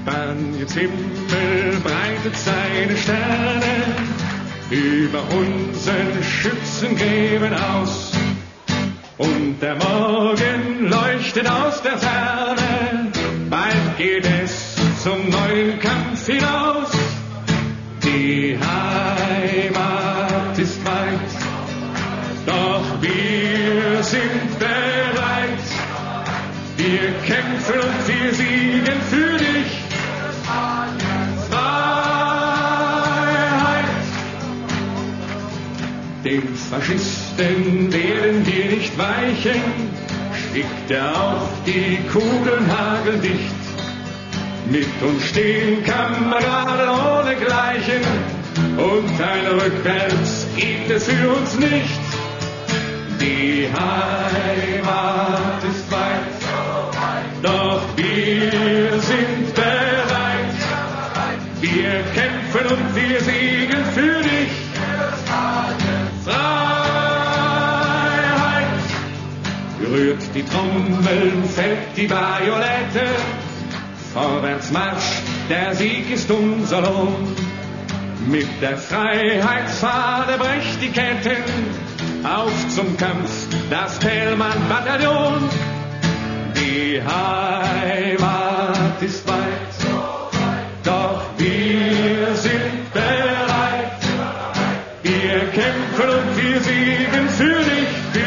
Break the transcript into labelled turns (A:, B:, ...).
A: Spaniens Himmel breitet seine Sterne über unseren Schützengräben aus. Und der Morgen leuchtet aus der Ferne, bald geht es zum neuen Kampf hinaus. Die Heimat ist weit, doch wir sind bereit. Wir kämpfen und wir siegen für dich. Freiheit. Den Faschisten werden wir nicht weichen, schickt er auf die Kugeln hageldicht. Mit uns stehen Kameraden ohnegleichen, und ein Rückwärts gibt es für uns nicht. Die Heimat ist weit, doch wir sind bereit. Wir kämpfen und wir siegen für dich. Freiheit. Rührt die Trommeln, fällt die Bajonette. Vorwärts Marsch, der Sieg ist unser Lohn. Mit der Freiheitsfahne brecht die Ketten. Auf zum Kampf, das Thälmann-Bataillon. Die Heimat ist weit, doch wir sind bereit. Wir kämpfen und wir siegen für dich, für